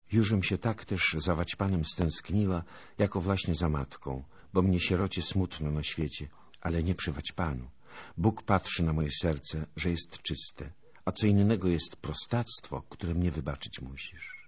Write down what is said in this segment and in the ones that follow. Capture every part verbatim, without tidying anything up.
Jużem się tak też za Waćpanem stęskniła, jako właśnie za matką, bo mnie sierocie smutno na świecie, ale nie przy Waćpanu. Bóg patrzy na moje serce, że jest czyste, a co innego jest prostactwo, które mnie wybaczyć musisz.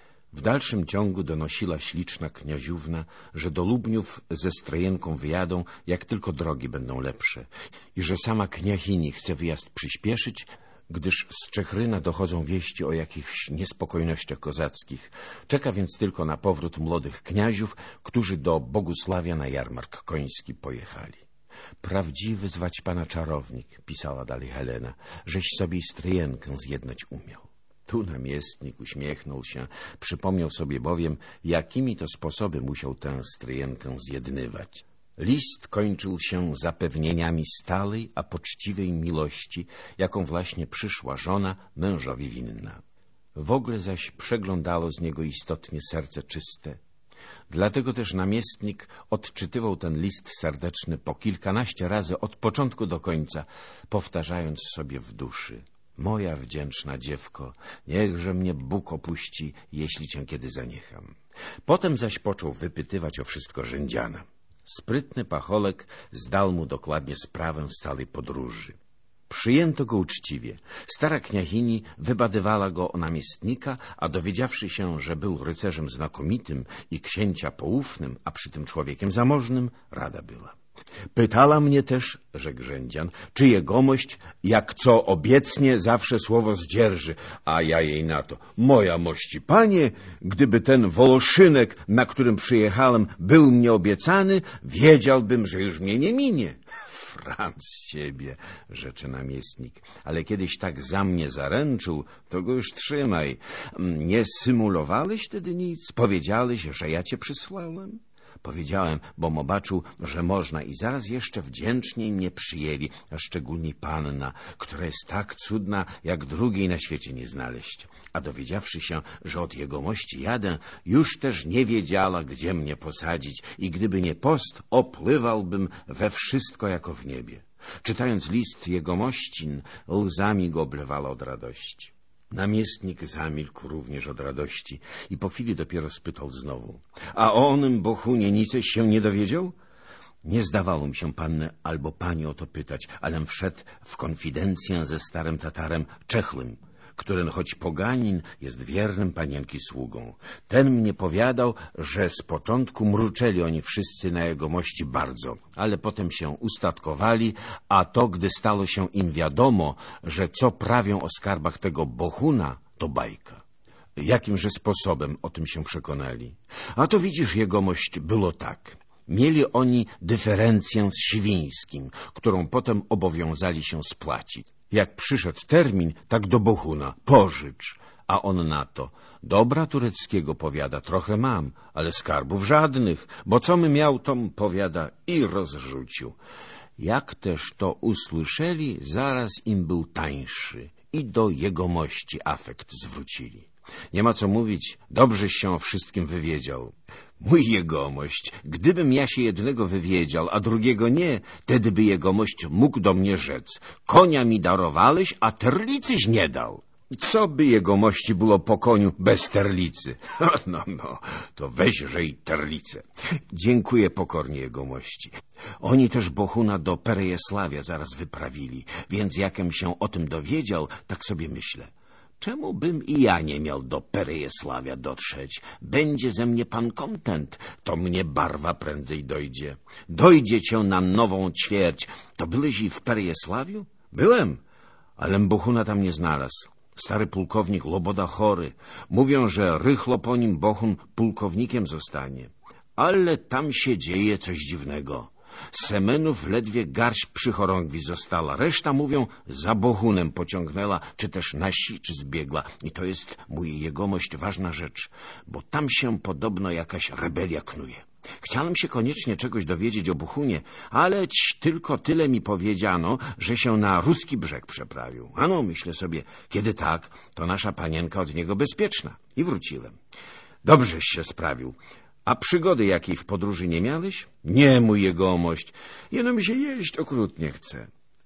W dalszym ciągu donosiła śliczna kniaziówna, że do Lubniów ze Strojenką wyjadą, jak tylko drogi będą lepsze i że sama kniachini chce wyjazd przyspieszyć, gdyż z Czechryna dochodzą wieści o jakichś niespokojnościach kozackich. Czeka więc tylko na powrót młodych kniaziów, którzy do Bogusławia na jarmark koński pojechali. Prawdziwy z Waćpana czarownik, pisała dalej Helena, żeś sobie i Stryjenkę zjednać umiał. Tu namiestnik uśmiechnął się, przypomniał sobie bowiem, jakimi to sposoby musiał tę Stryjenkę zjednywać. List kończył się zapewnieniami stałej, a poczciwej miłości, jaką właśnie przyszła żona mężowi winna. W ogóle zaś przeglądało z niego istotnie serce czyste. Dlatego też namiestnik odczytywał ten list serdeczny po kilkanaście razy od początku do końca, powtarzając sobie w duszy: moja wdzięczna dziewko, niechże mnie Bóg opuści, jeśli cię kiedy zaniecham. Potem zaś począł wypytywać o wszystko rzędziana. Sprytny pacholek zdał mu dokładnie sprawę z całej podróży. Przyjęto go uczciwie. Stara kniachini wybadywała go o namiestnika, a dowiedziawszy się, że był rycerzem znakomitym i księcia poufnym, a przy tym człowiekiem zamożnym, rada była. Pytała mnie też, rzekł rzędzian, czy jegomość, jak co obiecnie, zawsze słowo zdzierży, a ja jej na to: moja mości panie, gdyby ten Woloszynek, na którym przyjechałem, był mnie obiecany, wiedziałbym, że już mnie nie minie. Franc z ciebie, rzecze namiestnik, ale kiedyś tak za mnie zaręczył, to go już trzymaj. Nie symulowałeś wtedy nic? Powiedziałeś, że ja cię przysłałem? Powiedziałem, bom obaczył, że można, i zaraz jeszcze wdzięczniej mnie przyjęli, a szczególnie panna, która jest tak cudna, jak drugiej na świecie nie znaleźć. A dowiedziawszy się, że od jegomości jadę, już też nie wiedziała, gdzie mnie posadzić, i gdyby nie post, opływałbym we wszystko jako w niebie. Czytając list jegomościn, łzami go oblewała od radości. Namiestnik zamilkł również od radości i po chwili dopiero spytał znowu: a o onym Bohunie niceś się nie dowiedział? Nie zdawało mi się, pannę, albo pani o to pytać, alem wszedł w konfidencję ze starym Tatarem Czechlym, który choć poganin jest wiernym panienki sługą. Ten mnie powiadał, że z początku mruczeli oni wszyscy na jegomości bardzo, ale potem się ustatkowali, a to, gdy stało się im wiadomo, że co prawią o skarbach tego Bohuna, to bajka. Jakimże sposobem o tym się przekonali? A to widzisz, jegomość, było tak. Mieli oni dyferencję z Świńskim, którą potem obowiązali się spłacić. Jak przyszedł termin, tak do Bohuna: pożycz. A on na to: dobra tureckiego, powiada, trochę mam, ale skarbów żadnych, bo co my miał, tom, powiada, i rozrzucił. Jak też to usłyszeli, zaraz im był tańszy i do jegomości afekt zwrócili. Nie ma co mówić, dobrześ się o wszystkim wywiedział. Mój jegomość, gdybym ja się jednego wywiedział, a drugiego nie, tedy by jegomość mógł do mnie rzec: konia mi darowałeś, a terlicyś nie dał. Co by jegomości było po koniu bez terlicy? No, no, to weźże i terlicę. Dziękuję pokornie jegomości. Oni też Bohuna do Perejesławia zaraz wyprawili, więc jakem się o tym dowiedział, tak sobie myślę: czemu bym i ja nie miał do Perejesławia dotrzeć? Będzie ze mnie pan kontent, to mnie barwa prędzej dojdzie. Dojdzie cię na nową ćwierć. To byłeś i w Perejesławiu? Byłem, ale Bohuna tam nie znalazł. Stary pułkownik Loboda chory. Mówią, że rychlo po nim Bohun pułkownikiem zostanie. Ale tam się dzieje coś dziwnego. Semenów ledwie garść przy chorągwi została. Reszta, mówią, za Bohunem pociągnęła, czy też na si, czy zbiegła. I to jest, mój jegomość, ważna rzecz, bo tam się podobno jakaś rebelia knuje. Chciałem się koniecznie czegoś dowiedzieć o Bohunie, ale tylko tyle mi powiedziano, że się na ruski brzeg przeprawił. Ano, myślę sobie, kiedy tak, to nasza panienka od niego bezpieczna. I wróciłem. Dobrześ się sprawił. A przygody jakiej w podróży nie miałeś? Nie, mój jegomość, jeno mi się jeść okrutnie chce.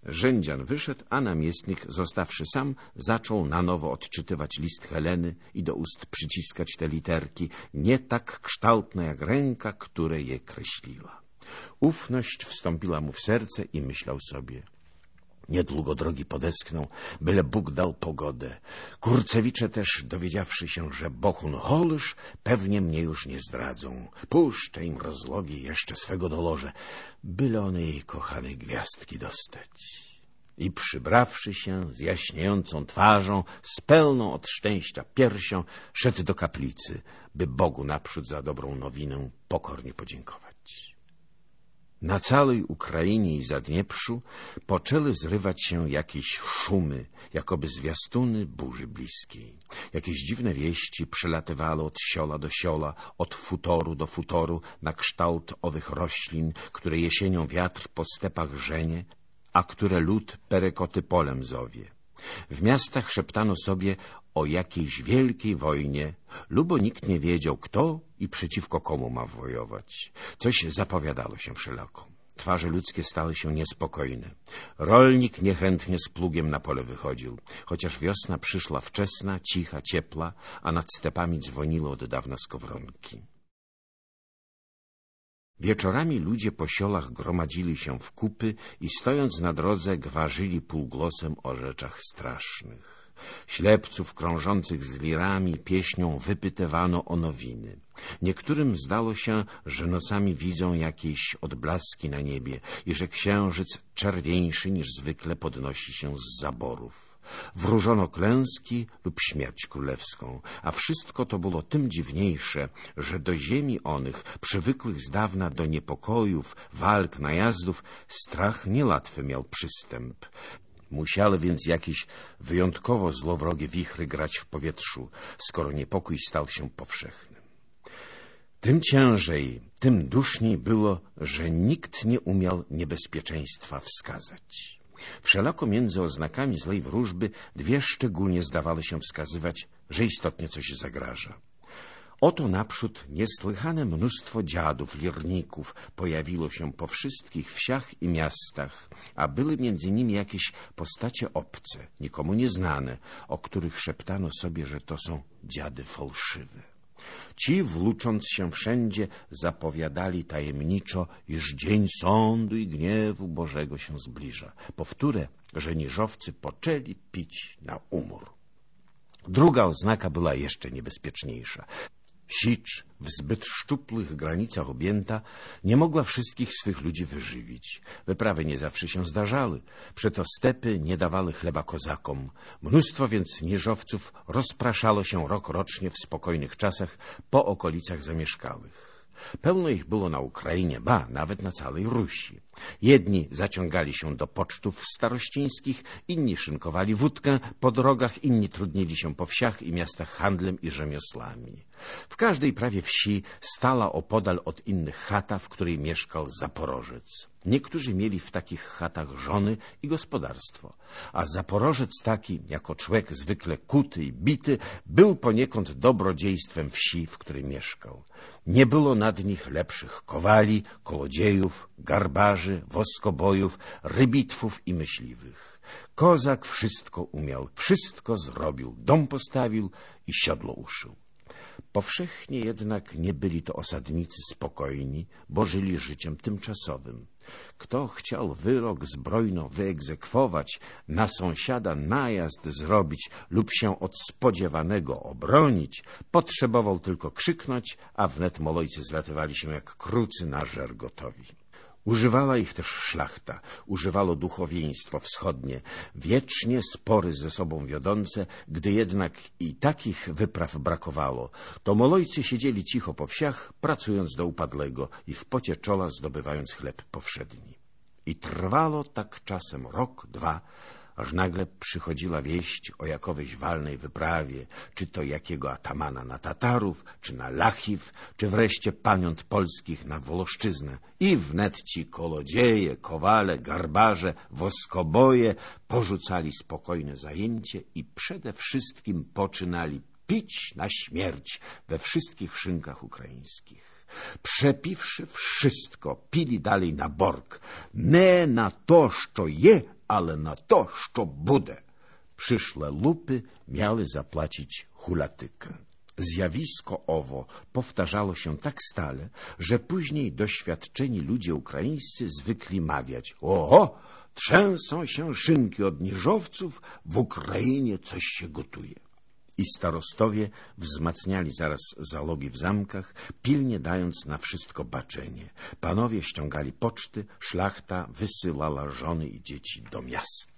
Rzędzian wyszedł, a namiestnik, zostawszy sam, zaczął na nowo odczytywać list Heleny i do ust przyciskać te literki, nie tak kształtne jak ręka, które je kreśliła. Ufność wstąpiła mu w serce i myślał sobie: niedługo drogi podeskną, byle Bóg dał pogodę. Kurcewicze też, dowiedziawszy się, że Bohun Holysz, pewnie mnie już nie zdradzą. Puszczę im rozlogi jeszcze swego doloże, byle one jej kochanej gwiazdki dostać. I przybrawszy się z jaśniejącą twarzą, z pełną od szczęścia piersią, szedł do kaplicy, by Bogu naprzód za dobrą nowinę pokornie podziękować. Na całej Ukrainie i Zadnieprzu poczęły zrywać się jakieś szumy, jakoby zwiastuny burzy bliskiej. Jakieś dziwne wieści przelatywały od siola do siola, od futoru do futoru, na kształt owych roślin, które jesienią wiatr po stepach żenie, a które lud perekoty polem zowie. W miastach szeptano sobie o jakiejś wielkiej wojnie, lubo nikt nie wiedział, kto i przeciwko komu ma wojować. Coś zapowiadało się wszelako. Twarze ludzkie stały się niespokojne. Rolnik niechętnie z plugiem na pole wychodził, chociaż wiosna przyszła wczesna, cicha, ciepła, a nad stepami dzwoniły od dawna skowronki. Wieczorami ludzie po siolach gromadzili się w kupy i stojąc na drodze gwarzyli półgłosem o rzeczach strasznych. Ślepców krążących z lirami pieśnią wypytywano o nowiny. Niektórym zdało się, że nocami widzą jakieś odblaski na niebie i że księżyc czerwieńszy niż zwykle podnosi się z zaborów. Wróżono klęski lub śmierć królewską, a wszystko to było tym dziwniejsze, że do ziemi onych, przywykłych z dawna do niepokojów, walk, najazdów, strach niełatwy miał przystęp. Musiały więc jakieś wyjątkowo złowrogie wichry grać w powietrzu, skoro niepokój stał się powszechnym. Tym ciężej, tym duszniej było, że nikt nie umiał niebezpieczeństwa wskazać. Wszelako między oznakami złej wróżby dwie szczególnie zdawały się wskazywać, że istotnie coś zagraża. Oto naprzód niesłychane mnóstwo dziadów, lirników pojawiło się po wszystkich wsiach i miastach, a były między nimi jakieś postacie obce, nikomu nieznane, o których szeptano sobie, że to są dziady fałszywe. Ci, włócząc się wszędzie, zapowiadali tajemniczo, iż dzień sądu i gniewu Bożego się zbliża. Powtórę, że niżowcy poczęli pić na umór. Druga oznaka była jeszcze niebezpieczniejsza. Sicz, w zbyt szczupłych granicach objęta, nie mogła wszystkich swych ludzi wyżywić. Wyprawy nie zawsze się zdarzały, przeto stepy nie dawały chleba kozakom. Mnóstwo więc nieżowców rozpraszało się rokrocznie w spokojnych czasach po okolicach zamieszkałych. Pełno ich było na Ukrainie, ba, nawet na całej Rusi. Jedni zaciągali się do pocztów starościńskich, inni szynkowali wódkę po drogach, inni trudnili się po wsiach i miastach handlem i rzemioslami. W każdej prawie wsi stała opodal od innych chata, w której mieszkał Zaporożec. Niektórzy mieli w takich chatach żony i gospodarstwo, a Zaporożec taki, jako człowiek zwykle kuty i bity, był poniekąd dobrodziejstwem wsi, w której mieszkał. Nie było nad nich lepszych kowali, kolodziejów, garbarzy, woskobojów, rybitwów i myśliwych. Kozak wszystko umiał, wszystko zrobił, dom postawił i siodło uszył. Powszechnie jednak nie byli to osadnicy spokojni, bo żyli życiem tymczasowym. Kto chciał wyrok zbrojno wyegzekwować, na sąsiada najazd zrobić lub się od spodziewanego obronić, potrzebował tylko krzyknąć, a wnet molojcy zlatywali się jak krucy na żer gotowi. Używała ich też szlachta, używało duchowieństwo wschodnie, wiecznie spory ze sobą wiodące. Gdy jednak i takich wypraw brakowało, to molojcy siedzieli cicho po wsiach, pracując do upadłego i w pocie czoła zdobywając chleb powszedni. I trwało tak czasem rok, dwa, aż nagle przychodziła wieść o jakowej walnej wyprawie, czy to jakiego atamana na Tatarów, czy na Lachiw, czy wreszcie paniąt polskich na Włoszczyznę. I wnet ci kolodzieje, kowale, garbarze, woskoboje porzucali spokojne zajęcie i przede wszystkim poczynali pić na śmierć we wszystkich szynkach ukraińskich. Przepiwszy wszystko, pili dalej na borg. Не на то, що є, ale na to, що буде. Przyszłe lupy miały zapłacić hulatykę. Zjawisko owo powtarzało się tak stale, że później doświadczeni ludzie ukraińscy zwykli mawiać: oho, trzęsą się szynki od niżowców, w Ukrainie coś się gotuje. I starostowie wzmacniali zaraz zalogi w zamkach, pilnie dając na wszystko baczenie. Panowie ściągali poczty, szlachta wysyłała żony i dzieci do miast.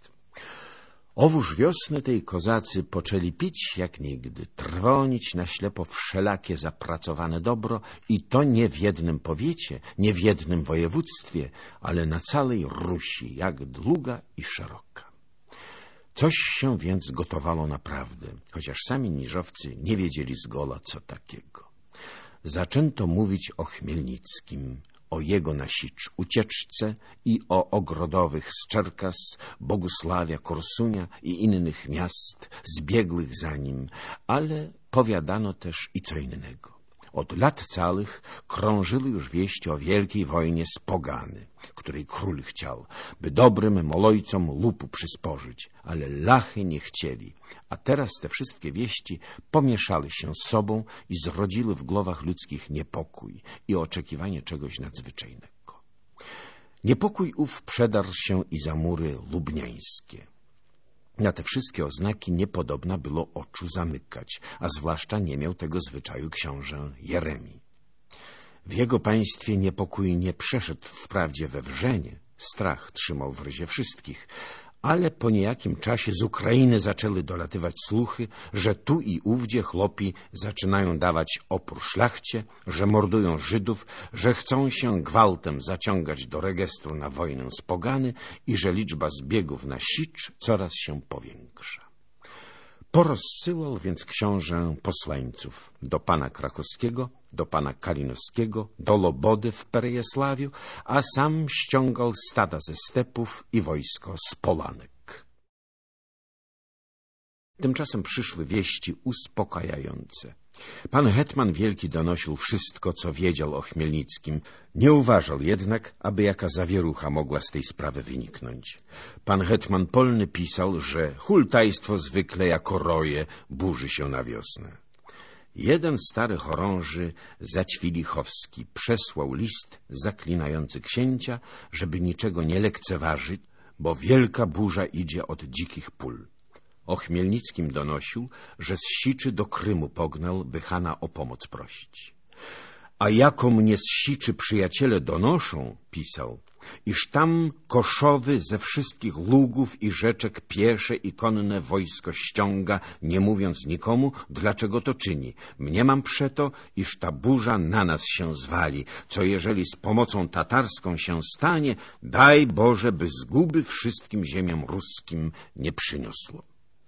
Owóż wiosny tej kozacy poczęli pić jak nigdy, trwonić na ślepo wszelakie zapracowane dobro i to nie w jednym powiecie, nie w jednym województwie, ale na całej Rusi, jak długa i szeroka. Coś się więc gotowało naprawdę, chociaż sami niżowcy nie wiedzieli zgoła, co takiego. Zaczęto mówić o Chmielnickim, o jego na Sicz ucieczce i o ogrodowych z Czerkas, Bogusławia, Korsunia i innych miast zbiegłych za nim, ale powiadano też i co innego. Od lat całych krążyły już wieści o wielkiej wojnie z Pogany, której król chciał, by dobrym molojcom lupu przysporzyć, ale lachy nie chcieli. A teraz te wszystkie wieści pomieszały się z sobą i zrodziły w głowach ludzkich niepokój i oczekiwanie czegoś nadzwyczajnego. Niepokój ów przedarł się i za mury lubniańskie. Na te wszystkie oznaki niepodobna było oczu zamykać, a zwłaszcza nie miał tego zwyczaju książę Jeremi. W jego państwie niepokój nie przeszedł wprawdzie we wrzenie, strach trzymał w ryzie wszystkich, ale po niejakim czasie z Ukrainy zaczęły dolatywać słuchy, że tu i ówdzie chłopi zaczynają dawać opór szlachcie, że mordują Żydów, że chcą się gwałtem zaciągać do registru na wojnę z Pogany i że liczba zbiegów na Sicz coraz się powiększa. Porozsyłał więc książę posłańców do pana Krakowskiego, do pana Kalinowskiego, do Lobody w Perejesławiu, a sam ściągał stada ze stepów i wojsko z Polanek. Tymczasem przyszły wieści uspokajające. Pan hetman wielki donosił wszystko, co wiedział o Chmielnickim. Nie uważał jednak, aby jaka zawierucha mogła z tej sprawy wyniknąć. Pan hetman polny pisał, że hultajstwo zwykle jako roje burzy się na wiosnę. Jeden stary chorąży, Zaćwilichowski, przesłał list zaklinający księcia, żeby niczego nie lekceważyć, bo wielka burza idzie od dzikich pól. O Chmielnickim donosił, że z Siczy do Krymu pognał, by Hana o pomoc prosić. A jako mnie z Siczy przyjaciele donoszą, pisał, iż tam Koszowy ze wszystkich lugów i rzeczek piesze i konne wojsko ściąga, nie mówiąc nikomu, dlaczego to czyni. Mniemam przeto, iż ta burza na nas się zwali, co jeżeli z pomocą tatarską się stanie, daj Boże, by zguby wszystkim ziemiom ruskim nie przyniosło.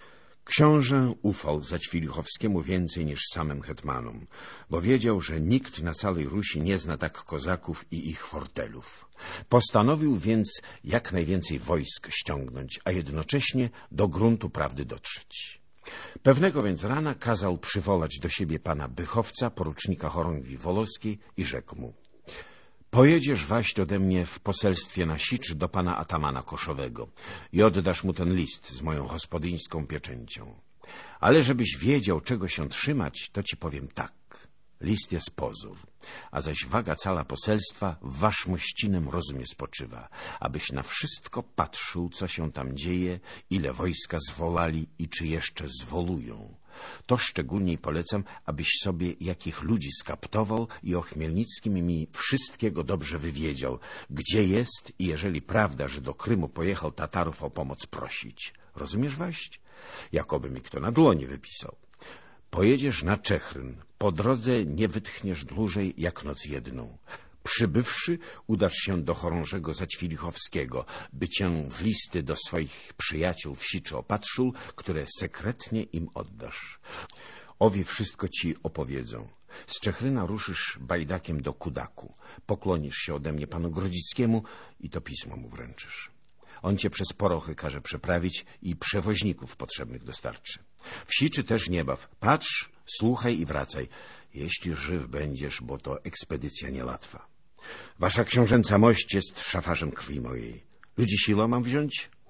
Książę ufał Zaćwilichowskiemu więcej niż samym hetmanom, bo wiedział, że nikt na całej Rusi nie zna tak kozaków i ich fortelów. Postanowił więc jak najwięcej wojsk ściągnąć, a jednocześnie do gruntu prawdy dotrzeć. Pewnego więc rana kazał przywołać do siebie pana Bychowca, porucznika chorągwi wolowskiej, i rzekł mu: pojedziesz waść ode mnie w poselstwie na Sicz do pana atamana Koszowego i oddasz mu ten list z moją gospodyńską pieczęcią. Ale żebyś wiedział, czego się trzymać, to ci powiem tak. List jest pozór, a zaś waga cała poselstwa w waszmościnym rozumie spoczywa, abyś na wszystko patrzył, co się tam dzieje, ile wojska zwolali i czy jeszcze zwolują. To szczególniej polecam, abyś sobie jakich ludzi skaptował i o Chmielnickim mi wszystkiego dobrze wywiedział, gdzie jest i jeżeli prawda, że do Krymu pojechał Tatarów o pomoc prosić. Rozumiesz waść? Jakoby mi kto na dłoni wypisał. Pojedziesz na Czechryn, po drodze nie wytchniesz dłużej jak noc jedną. Przybywszy, udasz się do chorążego Zaćwilichowskiego, by cię w listy do swoich przyjaciół w Siczy opatrzył, które sekretnie im oddasz. Owi wszystko ci opowiedzą. Z Czechryna ruszysz bajdakiem do Kudaku. Poklonisz się ode mnie panu Grodzickiemu i to pismo mu wręczysz. On cię przez porochy każe przeprawić i przewoźników potrzebnych dostarczy. W Siczy też nie baw. Patrz, słuchaj i wracaj, jeśli żyw będziesz, bo to ekspedycja niełatwa. Wasza książęca mość jest szafarzem krwi mojej. Ludzi siłą mam wziąć?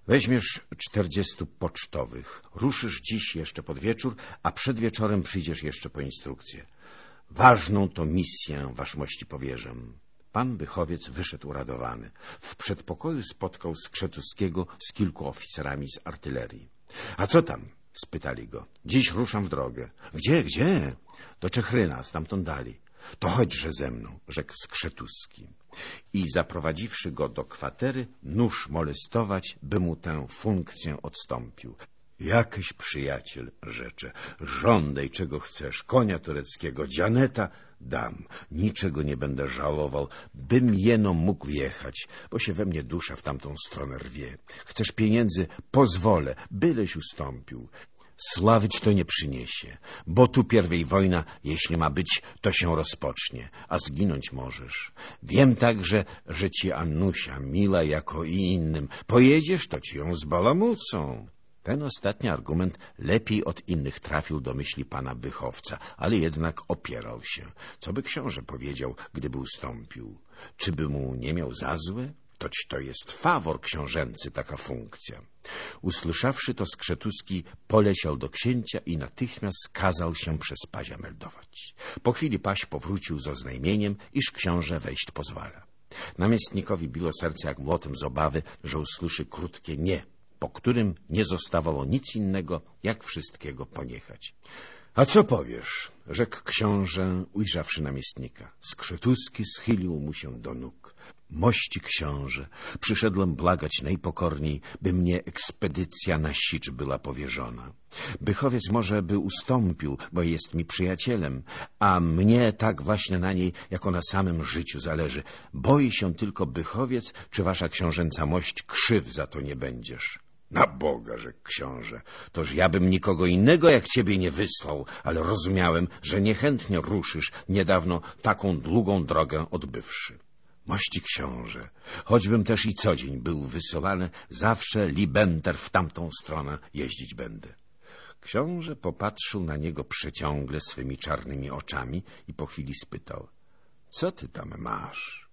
Weźmiesz czterdziestu pocztowych. Ruszysz dziś jeszcze pod wieczór, a przed wieczorem przyjdziesz jeszcze po instrukcję. Ważną to misję waszmości powierzę. Pan Bychowiec wyszedł uradowany. W przedpokoju spotkał Skrzetuskiego z kilku oficerami z artylerii. — A co tam? — spytali go. — Dziś ruszam w drogę. — Gdzie, gdzie? — Do Czechryna, stamtąd dali. — To chodźże ze mną — rzekł Skrzetuski. I zaprowadziwszy go do kwatery, nóż molestować, by mu tę funkcję odstąpił. Jakiś przyjaciel, rzecze, żądaj czego chcesz, konia tureckiego, dzianeta, dam, niczego nie będę żałował, bym jeno mógł jechać, bo się we mnie dusza w tamtą stronę rwie. Chcesz pieniędzy? Pozwolę, byleś ustąpił. Sławić to nie przyniesie, bo tu pierwej wojna, jeśli ma być, to się rozpocznie, a zginąć możesz. Wiem także, że ci Annusia, mila jako i innym, pojedziesz, to ci ją zbalamucą. Ten ostatni argument lepiej od innych trafił do myśli pana Bychowca, ale jednak opierał się. Co by książę powiedział, gdyby ustąpił? Czy by mu nie miał za złe? Toć to jest fawor książęcy, taka funkcja. Usłyszawszy to, Skrzetuski poleciał do księcia i natychmiast kazał się przez Pazia meldować. Po chwili Paź powrócił z oznajmieniem, iż książę wejść pozwala. Namiestnikowi biło serce jak młotem z obawy, że usłyszy krótkie nie, po którym nie zostawało nic innego, jak wszystkiego poniechać. — A co powiesz? — rzekł książę, ujrzawszy namiestnika. Skrzetuski schylił mu się do nóg. — Mości książę, przyszedłem błagać najpokorniej, by mnie ekspedycja na Sicz była powierzona. Bychowiec może by ustąpił, bo jest mi przyjacielem, a mnie tak właśnie na niej, jako na samym życiu zależy. Boi się tylko Bychowiec, czy wasza książęca mość krzyw za to nie będziesz. Na Boga, rzekł książę, toż ja bym nikogo innego jak ciebie nie wysłał, ale rozumiałem, że niechętnie ruszysz, niedawno taką długą drogę odbywszy. Mości książę, choćbym też i co dzień był wysyłany, zawsze libenter w tamtą stronę jeździć będę. Książę popatrzył na niego przeciągle swymi czarnymi oczami i po chwili spytał: — Co ty tam masz?